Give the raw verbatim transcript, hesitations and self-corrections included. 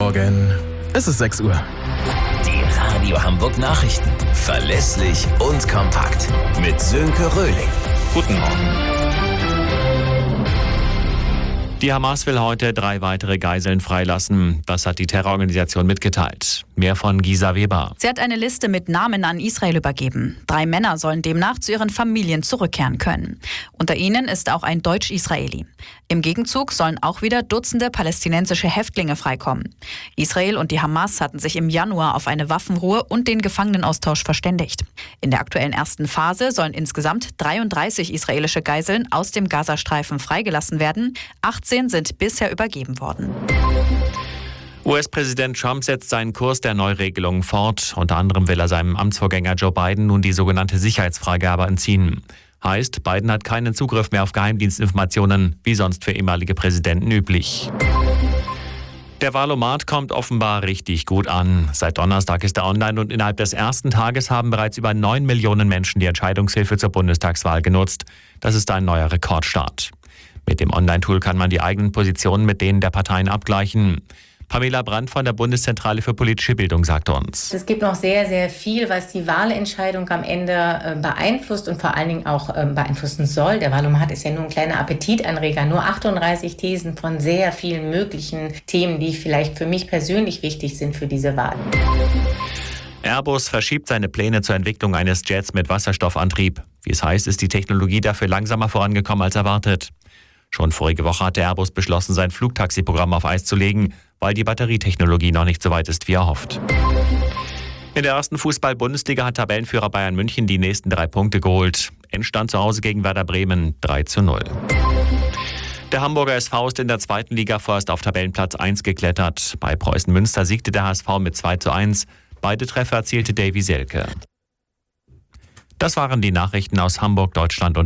Morgen. Es ist sechs Uhr. Die Radio Hamburg Nachrichten. Verlässlich und kompakt. Mit Sönke Röhling. Guten Morgen. Die Hamas will heute drei weitere Geiseln freilassen. Das hat die Terrororganisation mitgeteilt. Mehr von Gisa Weber. Sie hat eine Liste mit Namen an Israel übergeben. Drei Männer sollen demnach zu ihren Familien zurückkehren können. Unter ihnen ist auch ein Deutsch-Israeli. Im Gegenzug sollen auch wieder Dutzende palästinensische Häftlinge freikommen. Israel und die Hamas hatten sich im Januar auf eine Waffenruhe und den Gefangenenaustausch verständigt. In der aktuellen ersten Phase sollen insgesamt dreiunddreißig israelische Geiseln aus dem Gazastreifen freigelassen werden. achtzehn sind bisher übergeben worden. U S-Präsident Trump setzt seinen Kurs der Neuregelungen fort. Unter anderem will er seinem Amtsvorgänger Joe Biden nun die sogenannte Sicherheitsfreigabe entziehen. Heißt, Biden hat keinen Zugriff mehr auf Geheimdienstinformationen, wie sonst für ehemalige Präsidenten üblich. Der Wahlomat kommt offenbar richtig gut an. Seit Donnerstag ist er online und innerhalb des ersten Tages haben bereits über neun Millionen Menschen die Entscheidungshilfe zur Bundestagswahl genutzt. Das ist ein neuer Rekordstart. Mit dem Online-Tool kann man die eigenen Positionen mit denen der Parteien abgleichen. Pamela Brandt von der Bundeszentrale für politische Bildung sagte uns: Es gibt noch sehr, sehr viel, was die Wahlentscheidung am Ende beeinflusst und vor allen Dingen auch beeinflussen soll. Der Wahlomat ist ja nur ein kleiner Appetitanreger, nur achtunddreißig Thesen von sehr vielen möglichen Themen, die vielleicht für mich persönlich wichtig sind für diese Wahl. Airbus verschiebt seine Pläne zur Entwicklung eines Jets mit Wasserstoffantrieb. Wie es heißt, ist die Technologie dafür langsamer vorangekommen als erwartet. Schon vorige Woche hatte Airbus beschlossen, sein Flugtaxi-Programm auf Eis zu legen, weil die Batterietechnologie noch nicht so weit ist wie erhofft. In der ersten Fußball-Bundesliga hat Tabellenführer Bayern München die nächsten drei Punkte geholt. Endstand zu Hause gegen Werder Bremen drei zu null. Der Hamburger S V ist in der zweiten Liga vorerst auf Tabellenplatz eins geklettert. Bei Preußen Münster siegte der H S V mit zwei zu eins. Beide Treffer erzielte Davy Selke. Das waren die Nachrichten aus Hamburg, Deutschland und